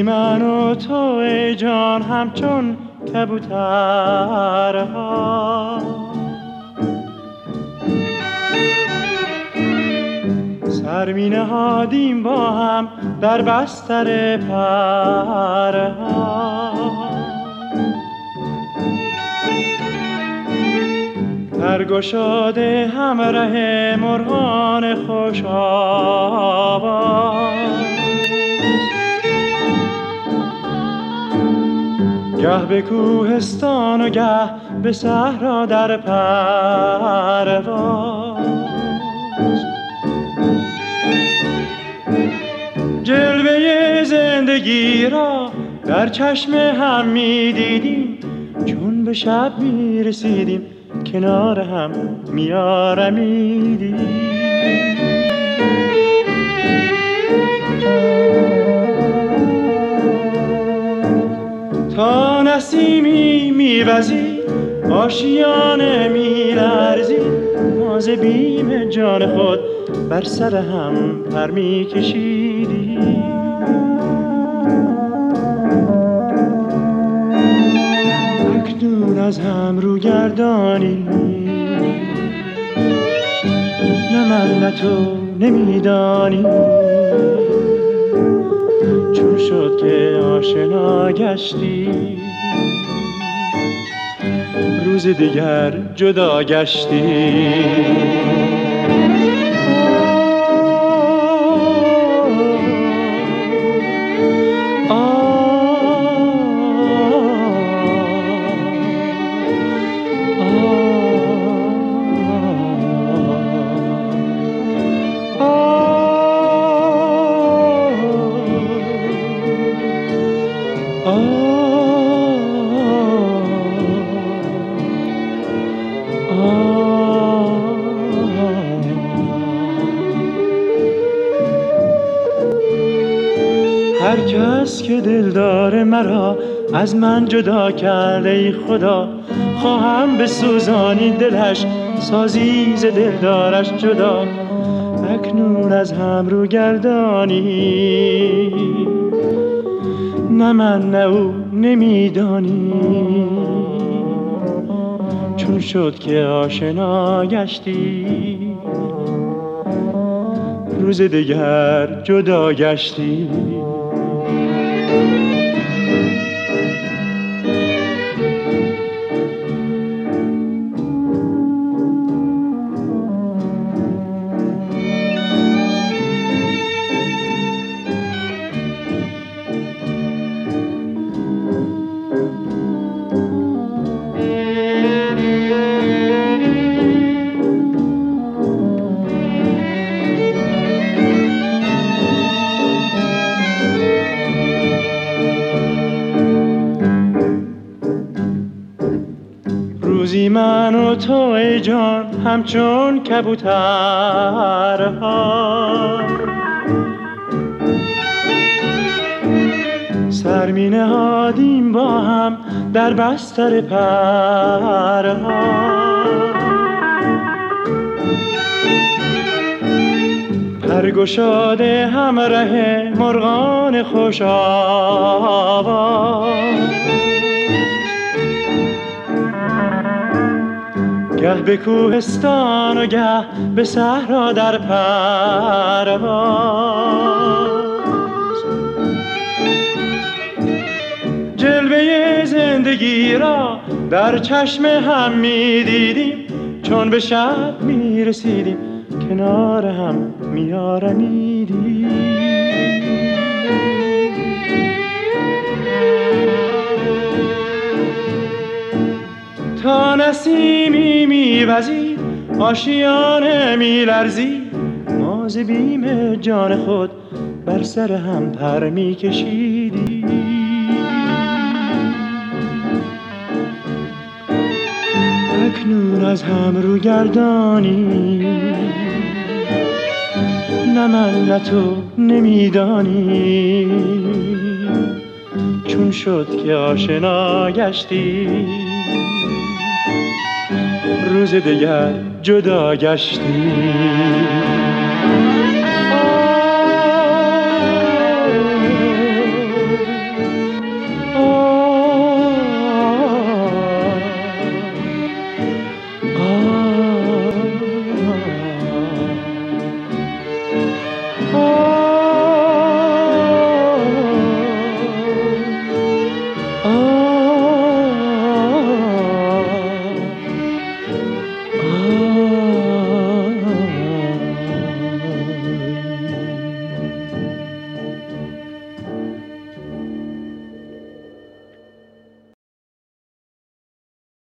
من و تو ای جان همچون کبوترها، سر می نهادیم با هم در بستر پرها. در گشاده همراه مرغان خوش آواز، گه به کوهستان و گه به صحرا در پرواز. جلوه زندگی را در چشم هم می دیدیم، چون به شب می رسیدیم کنار هم می آرمیدیم. تا نسیمی می وزید آشیانه می لرزید، ما ز بیم جان خود بر سر هم پر می کشیدیم. اکنون از هم رو گردانی، نه من نه تو نمیدانی، چون شد که آشنا گشتی روز دیگر جدا گشتی. هر کس که دلدار مرا از من جدا کرده ای خدا، خواهم بسوزانی دلش سازی ز دلدارش جدا. اکنون از هم رو گردانی، نه من نه او نمیدانی، چون شد که آشنا گشتی روز دیگر جدا گشتی. روزی من و تو ای جان همچون کبوترها، سر می نهادیم با هم در بستر پرها. پرگشاده همراه مرغان خوش آواز، گه به کوهستان و گه به صحرا در پرواز. جلوه زندگی را در چشم هم می دیدیم، چون به شب می رسیدیم کنار هم می آرمیدیم. تا نسیمی می وزید آشیانه می لرزید، ما ز بیم جان خود بر سر هم پر می کشیدیم. اکنون از هم رو گردانی، نه من نه تو نمیدانی، چون شد که آشنا گشتی روز دیگر جدا گشتی.